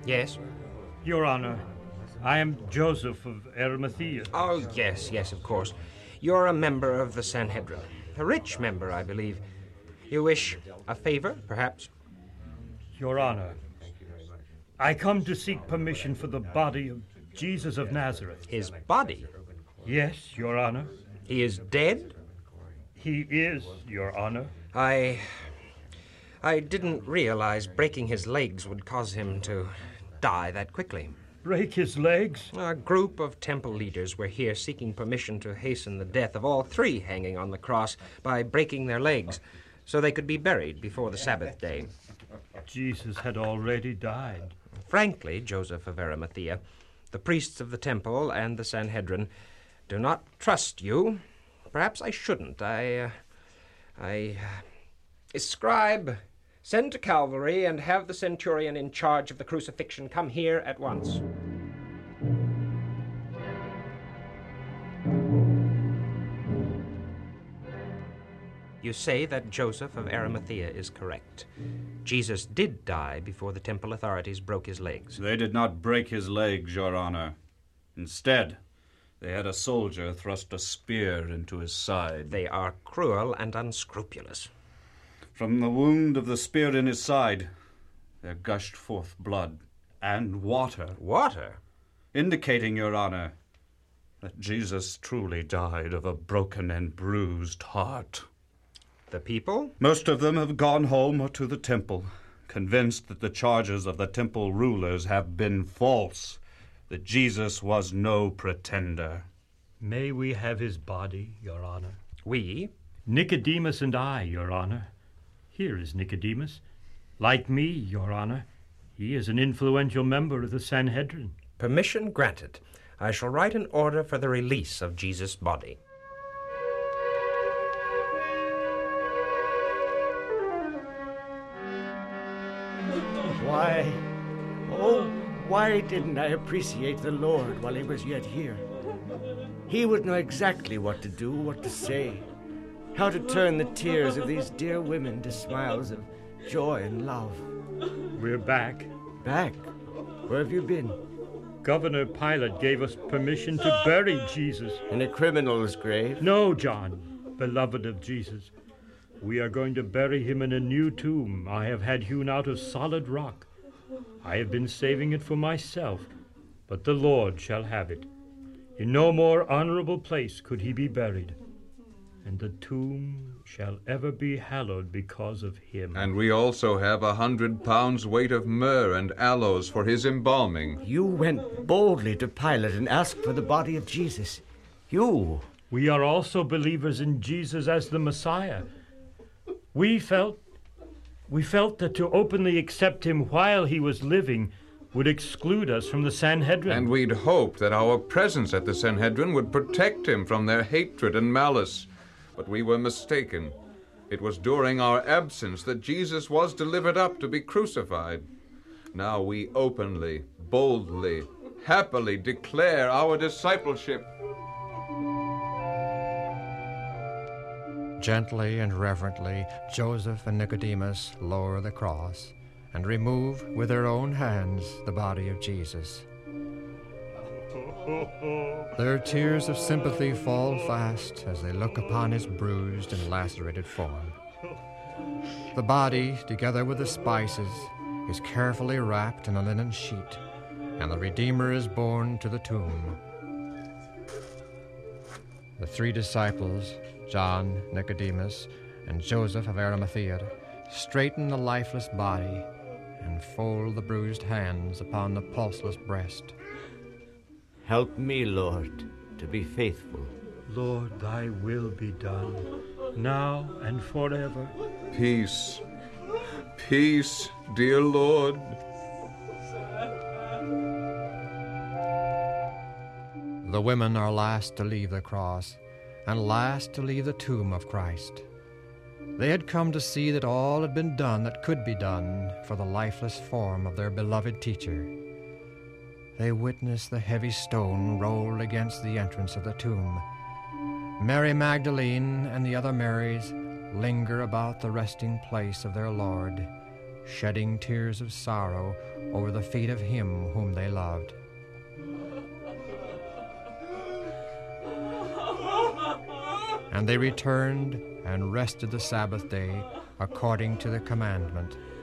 Yes? Your Honor, I am Joseph of Arimathea. Oh, yes, of course. You're a member of the Sanhedrin. A rich member, I believe. You wish a favor, perhaps? Your Honor, I come to seek permission for the body of Jesus of Nazareth. His body? Yes, Your Honor. He is dead? He is, Your Honor. I didn't realize breaking his legs would cause him to die that quickly. Break his legs? A group of temple leaders were here seeking permission to hasten the death of all three hanging on the cross by breaking their legs so they could be buried before the Sabbath day. Jesus had already died. Frankly, Joseph of Arimathea, the priests of the temple and the Sanhedrin do not trust you. Perhaps I shouldn't. Scribe, send to Calvary and have the centurion in charge of the crucifixion come here at once. You say that Joseph of Arimathea is correct. Jesus did die before the temple authorities broke his legs. They did not break his legs, Your Honor. Instead, they had a soldier thrust a spear into his side. They are cruel and unscrupulous. From the wound of the spear in his side, there gushed forth blood and water. Water? Indicating, Your Honor, that Jesus truly died of a broken and bruised heart. The people? Most of them have gone home or to the temple, convinced that the charges of the temple rulers have been false, that Jesus was no pretender. May we have his body, Your Honor? We? Nicodemus and I, Your Honor. Here is Nicodemus. Like me, Your Honor, he is an influential member of the Sanhedrin. Permission granted. I shall write an order for the release of Jesus' body. Why didn't I appreciate the Lord while he was yet here? He would know exactly what to do, what to say, how to turn the tears of these dear women to smiles of joy and love. We're back. Back? Where have you been? Governor Pilate gave us permission to bury Jesus. In a criminal's grave? No, John, beloved of Jesus. We are going to bury him in a new tomb I have had hewn out of solid rock. I have been saving it for myself, but the Lord shall have it. In no more honorable place could he be buried, and the tomb shall ever be hallowed because of him. And we also have 100 pounds weight of myrrh and aloes for his embalming. You went boldly to Pilate and asked for the body of Jesus. You. We are also believers in Jesus as the Messiah. We felt that to openly accept him while he was living would exclude us from the Sanhedrin. And we'd hoped that our presence at the Sanhedrin would protect him from their hatred and malice. But we were mistaken. It was during our absence that Jesus was delivered up to be crucified. Now we openly, boldly, happily declare our discipleship. Gently and reverently, Joseph and Nicodemus lower the cross and remove with their own hands the body of Jesus. Their tears of sympathy fall fast as they look upon his bruised and lacerated form. The body, together with the spices, is carefully wrapped in a linen sheet, and the Redeemer is borne to the tomb. The three disciples, John, Nicodemus, and Joseph of Arimathea, straighten the lifeless body and fold the bruised hands upon the pulseless breast. Help me, Lord, to be faithful. Lord, thy will be done, now and forever. Peace, peace, dear Lord. The women are last to leave the cross, and last to leave the tomb of Christ. They had come to see that all had been done that could be done for the lifeless form of their beloved teacher. They witnessed the heavy stone rolled against the entrance of the tomb. Mary Magdalene and the other Marys linger about the resting place of their Lord, shedding tears of sorrow over the fate of him whom they loved. And they returned and rested the Sabbath day according to the commandment,